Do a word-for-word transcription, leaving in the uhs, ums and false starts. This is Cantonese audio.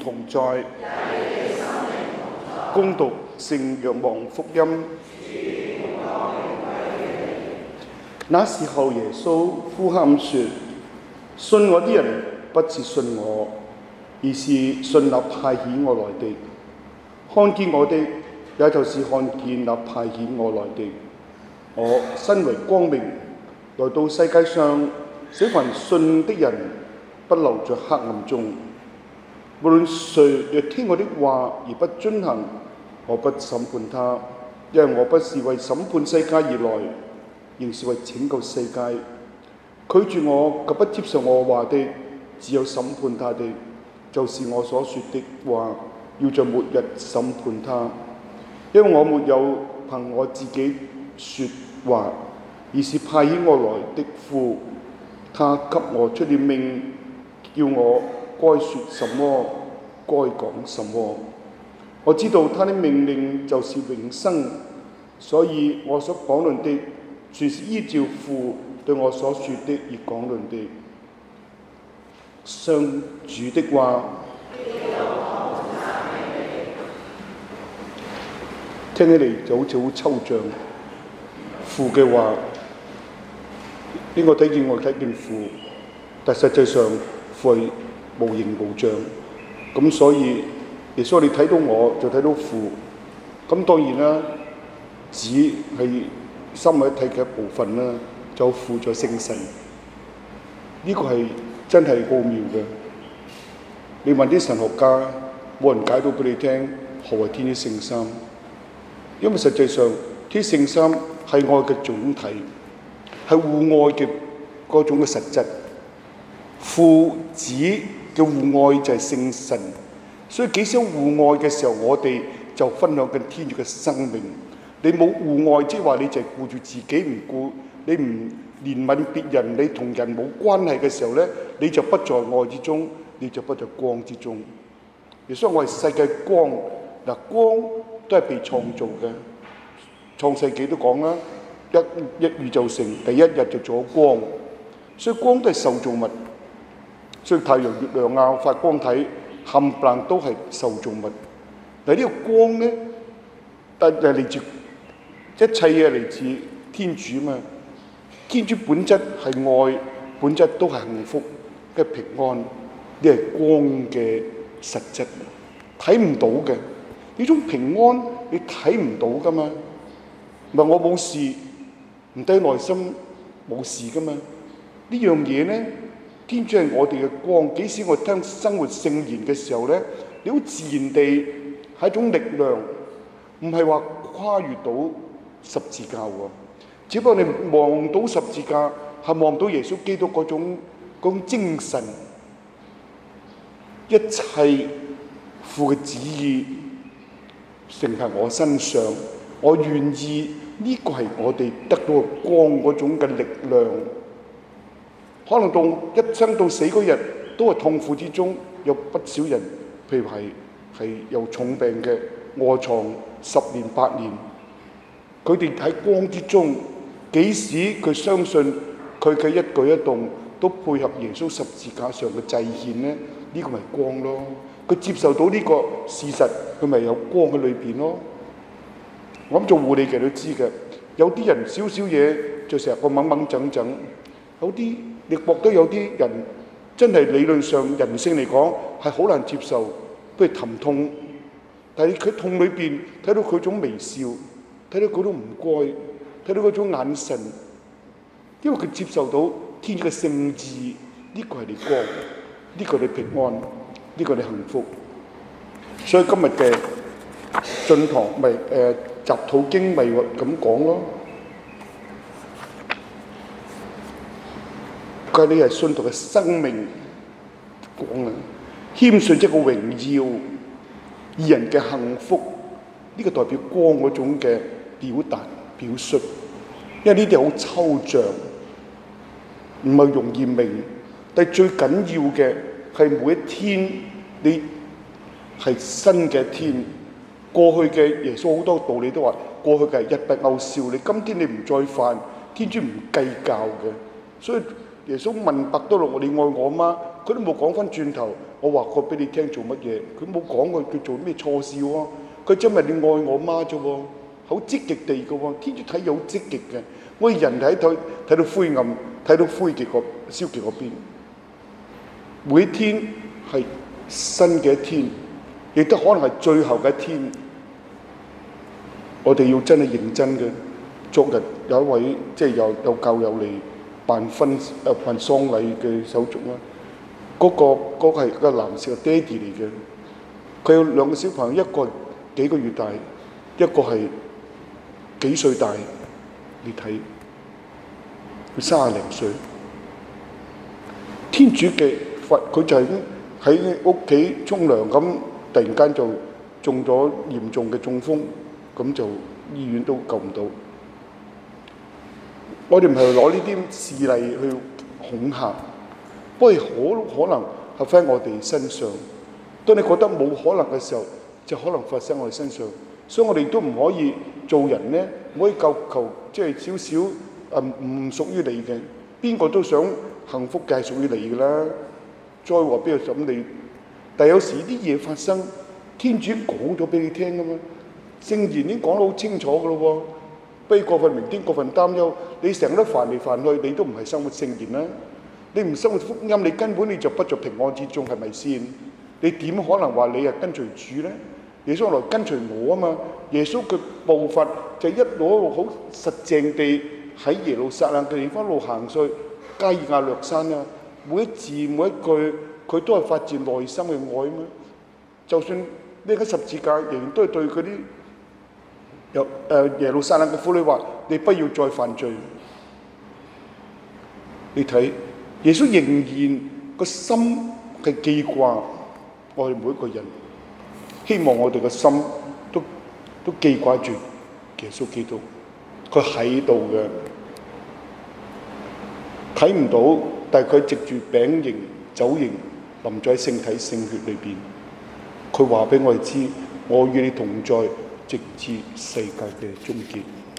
同在。恭讀聖若望福音。那時候耶穌呼喊說：信我的人不是信我，而是信那派遣我來的。看見我的，也就是看見那派遣我來的。我身為光明，來到世界上，使凡信的人不留在黑暗中。無論誰若聽我的話而不遵行，我不審判他，因為我不是為審判世界而來，仍是為拯救世界。拒絕我及不接受我話的，只有審判他的，就是我所說的話，要在末日審判他。因為我沒有憑我自己說話，而是派遣我來的父，他給我出了命，叫我該說什麼，該講什麼。我知道他的命令就是永生，所以我所講論的，全是依照父對我所說的而講論的。上主的話。聽起嚟就好似好抽象，父嘅話，邊個睇見我睇見父，但實際上父係無形無象，咁所以耶穌你睇到我就睇到父，咁當然啦，子係三位一體嘅一部分啦，就父咗聖神，呢、這個係真係奧妙嘅。你問啲神學家，冇人解到俾你聽何謂天主聖三。因為實際上，天聖三係愛嘅總體，係互愛嘅嗰種嘅實質。父子嘅互愛就係聖神，所以幾相互愛嘅時候，我哋就分享緊天主嘅生命。你冇互愛，即係話你就係顧住自己唔顧，你唔憐憫別人，你同人冇關係嘅時候咧，你就不在愛之中，你就不在光之中。所以我係世界光，嗱光。都係被創造嘅，創世紀都講啦，一一宇宙成，第一日就做咗光，所以光都係受造物，所以太陽、月亮啊、發光體冚唪唥都係受造物。嗱呢個光咧，但係嚟自一切嘢嚟自天主嘛，天主本質係愛，本質都係幸福嘅平安，呢係光嘅實質，睇唔到嘅。呢種平安你睇唔到噶嘛？唔係我冇事，唔低內心冇事噶嘛？呢樣嘢咧，天主係我哋嘅光。幾時我聽生活聖言嘅時候咧，你好自然地係一種力量，唔係話跨越到十字架喎。只不過你望到十字架，係望到耶穌基督嗰種嗰種精神，一切父嘅旨意。成喺我身上，我願意呢、這個係我哋得到嘅光嗰種嘅力量。可能到一生到死嗰日都係痛苦之中，有不少人，譬如係係有重病嘅臥床十年八年，佢哋喺光之中，幾時佢相信佢嘅一舉一動都配合耶穌十字架上嘅祭獻咧？呢、這個咪光咯。佢接受到呢個事實，佢咪有光喺裏邊咯。我諗做護理嘅都知嘅，有啲人少少嘢就成日個掹掹整整，有啲你覺得有啲人真係理論上人性嚟講係好難接受，譬如疼痛，但係佢痛裏邊睇到佢種微笑，睇到佢種唔該，睇到嗰種眼神，因為佢接受到天主嘅聖旨，呢個係你光，呢個係你平安。呢個你幸福，所以今日嘅進堂咪誒集禱經咪咁講咯。佢呢係信徒嘅生命講啊，謙遜即係個榮耀，義人嘅幸福，呢、這個代表光嗰種嘅表達表述，因為呢啲好抽象，唔係容易明，但係最緊要嘅。係每一天，你係新嘅一天。過去嘅耶穌好多道理都話，過去嘅係日不偶少，你今天你唔再犯，天主唔計較嘅。所以耶穌問伯多祿：你愛我嗎？佢都冇講翻轉頭， 我話過俾你聽做乜嘢，佢冇講過佢做咩錯事喎。佢真係你愛我媽啫喎，好積極地嘅喎。天主睇有積極嘅，我哋人睇睇睇到灰暗，睇到灰極個消極嗰邊。每一天係新嘅一天，亦都可能係最後嘅一天。我哋要真係認真嘅。昨日有一位即係有有教友嚟辦婚誒辦喪禮嘅手續啦。嗰、那個嗰、那個係個男士嘅爹哋嚟嘅，佢有兩個小朋友，一個幾個月大，一個係幾歲大。你睇佢三十零歲，天主嘅罰佢就係喺屋企沖涼咁，突然間就中咗嚴重嘅中風，咁就醫院都救唔到。我哋唔係攞呢啲事例去恐嚇，不過好可能係發生我哋身上。當你覺得冇可能嘅時候，就可能發生我哋身上。所以我哋都唔可以做人咧，唔可以求求即係少少誒唔屬於你嘅。邊個都想幸福嘅係屬於你㗎啦，災禍邊度咁你？但係有時啲嘢發生，天主講咗俾你聽㗎嘛，聖言已經講得好清楚㗎咯喎。悲過分明天過分擔憂，你成日都煩嚟煩去，你都唔係生活聖言啦。你唔生活福音，你根本你就不在平安之中，係咪先？你點可能話你係跟隨主咧？耶穌來跟隨我啊嘛！耶穌嘅步伐就一路一路好實淨地喺耶路撒冷嘅地方一路行上去加爾亞略山啊！每一字每一句，佢都係發自內心嘅愛啊嘛！就算呢個十字架，仍然都係對嗰啲有誒耶路撒冷嘅婦女話：你不要再犯罪。你睇耶穌仍然個心係記掛我哋每一個人，希望我哋個心都都記掛住耶穌基督，佢喺度嘅，睇唔到，但係佢藉住餅形酒形淋在聖體聖血裏邊，佢話俾我哋知，我與你同在，直至世界嘅終結。